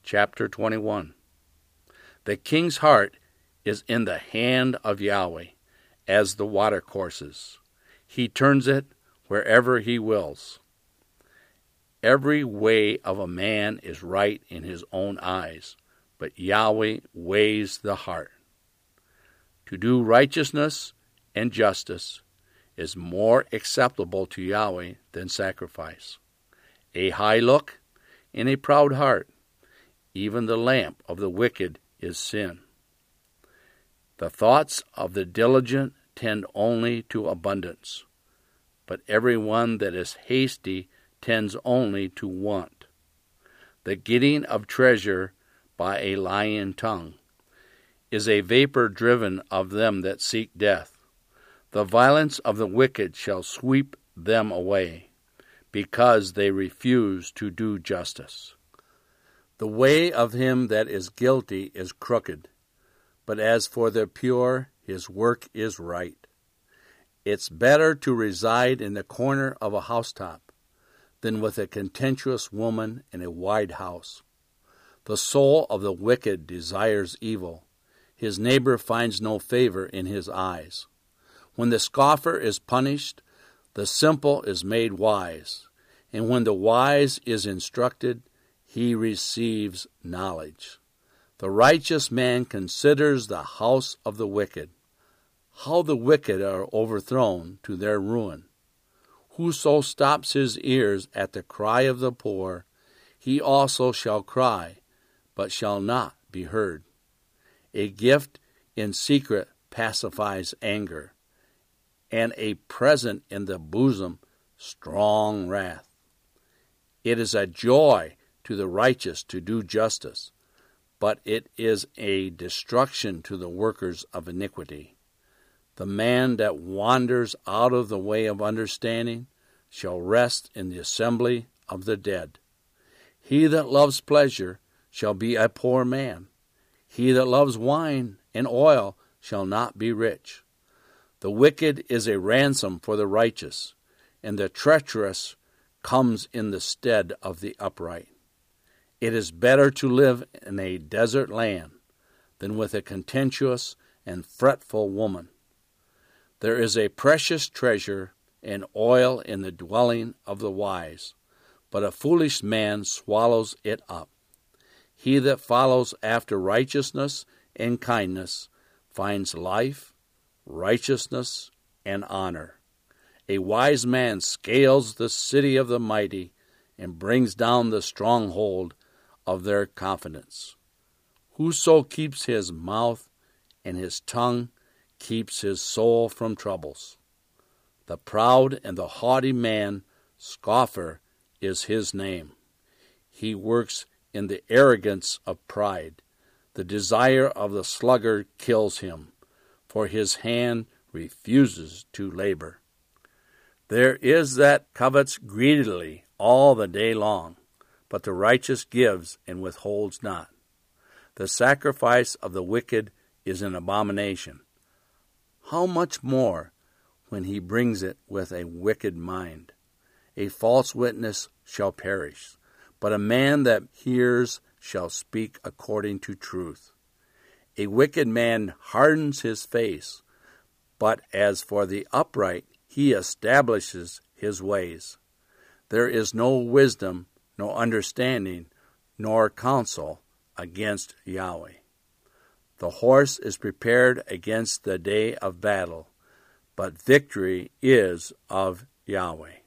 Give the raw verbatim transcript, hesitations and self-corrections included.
chapter twenty-one. The king's heart is in the hand of Yahweh, as the watercourses. He turns it wherever he wills. Every way of a man is right in his own eyes, but Yahweh weighs the heart. To do righteousness and justice is more acceptable to Yahweh than sacrifice. A high look and a proud heart, even the lamp of the wicked is sin. The thoughts of the diligent tend only to abundance, but every one that is hasty tends only to want. The getting of treasure by a lying tongue is a vapor driven of them that seek death. The violence of the wicked shall sweep them away, because they refuse to do justice. The way of him that is guilty is crooked, but as for the pure, his work is right. It's better to reside in the corner of a housetop than with a contentious woman in a wide house. The soul of the wicked desires evil. His neighbor finds no favor in his eyes. When the scoffer is punished, the simple is made wise, and when the wise is instructed, he receives knowledge. The righteous man considers the house of the wicked. How the wicked are overthrown to their ruin. Whoso stops his ears at the cry of the poor, he also shall cry, but shall not be heard. A gift in secret pacifies anger, and a present in the bosom strong wrath. It is a joy to the righteous to do justice, but it is a destruction to the workers of iniquity. The man that wanders out of the way of understanding shall rest in the assembly of the dead. He that loves pleasure shall be a poor man. He that loves wine and oil shall not be rich. The wicked is a ransom for the righteous, and the treacherous comes in the stead of the upright. It is better to live in a desert land than with a contentious and fretful woman. There is a precious treasure and oil in the dwelling of the wise, but a foolish man swallows it up. He that follows after righteousness and kindness finds life, righteousness, and honor. A wise man scales the city of the mighty and brings down the stronghold of their confidence. Whoso keeps his mouth and his tongue keeps his soul from troubles. The proud and the haughty man, scoffer, is his name. He works in the arrogance of pride. The desire of the sluggard kills him, for his hand refuses to labor. There is that covets greedily all the day long, but the righteous gives and withholds not. The sacrifice of the wicked is an abomination. How much more when he brings it with a wicked mind? A false witness shall perish, but a man that hears shall speak according to truth. A wicked man hardens his face, but as for the upright, he establishes his ways. There is no wisdom, no understanding, nor counsel against Yahweh. The horse is prepared against the day of battle, but victory is of Yahweh.